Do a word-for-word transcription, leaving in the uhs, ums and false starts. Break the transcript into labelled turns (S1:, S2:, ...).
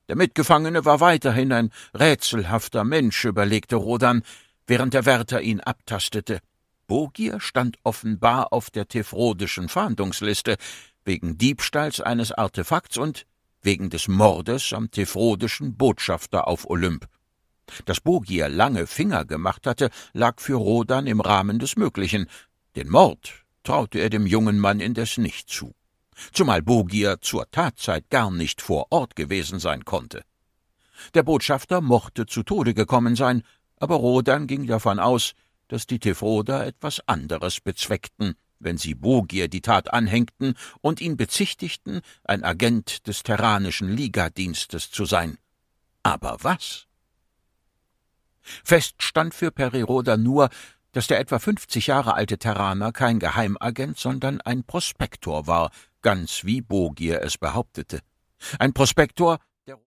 S1: Der Mitgefangene war weiterhin ein rätselhafter Mensch, überlegte Rodan, während der Wärter ihn abtastete. Bogier stand offenbar auf der tefrodischen Fahndungsliste, wegen Diebstahls eines Artefakts und wegen des Mordes am tefrodischen Botschafter auf Olymp. Dass Bogier lange Finger gemacht hatte, lag für Rodan im Rahmen des Möglichen. Den Mord traute er dem jungen Mann indes nicht zu, zumal Bogier zur Tatzeit gar nicht vor Ort gewesen sein konnte. Der Botschafter mochte zu Tode gekommen sein, aber Rodan ging davon aus, dass die Tefroder etwas anderes bezweckten, wenn sie Bogier die Tat anhängten und ihn bezichtigten, ein Agent des terranischen Ligadienstes zu sein. Aber was? Fest stand für Peri Rodan nur, dass der etwa fünfzig Jahre alte Terraner kein Geheimagent, sondern ein Prospektor war, ganz wie Bogier es behauptete. Ein Prospektor,